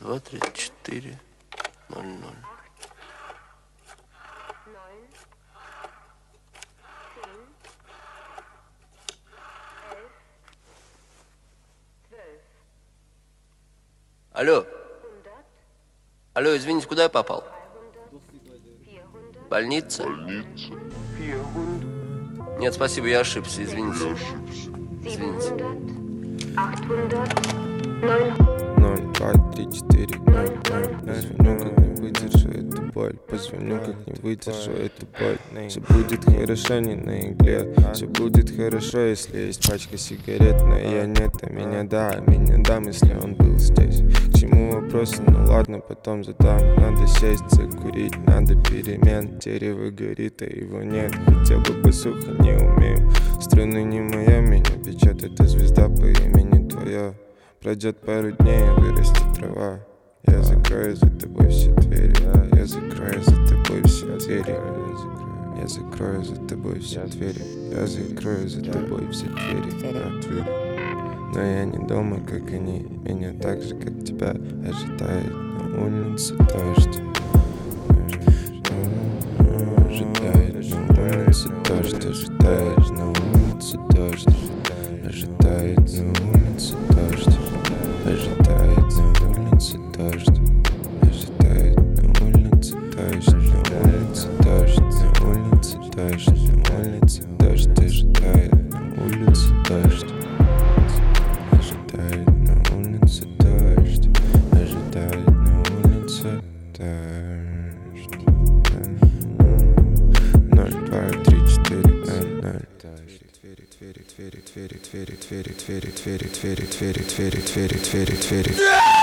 02-34 00. Алло. Алло, извините, куда я попал? Больница? Нет, спасибо, я ошибся, извините. Извините. 0, 2, 3, 4, 0, 0. Позвоню, как не выдержу эту боль. Позвоню, как не выдержу эту боль. Все будет хорошо, не на игле. Все будет хорошо, если есть пачка сигарет. Но я нет, а меня да, если он был здесь. К чему вопросы? Ну ладно, потом задам. Надо сесть, закурить, надо перемен. Дерево горит, а его нет. Хотел бы посухо, не умею. Струны не моя, меня печатает звезда по имени твоя. Пройдет пару дней, вырастет трава. Я закрою за тобой все двери. Я закрою за тобой все двери. Я закрою за тобой все двери. Я закрою за тобой все двери. Но я не дома, как они. Меня так же, как тебя, ожидает на улице дождь. Ожидает на улице дождь. Ожидает на улице дождь. Ожидает на улице дождь. Ожидает на улице дождь. Ожидает на улице дождь. На улице дождь. На улице дождь. На улице дождь. Ожидает на улице дождь. Ожидает на улице дождь. Ожидает на улице дождь. 0, 2, 3, 4, 0, 0. Твери.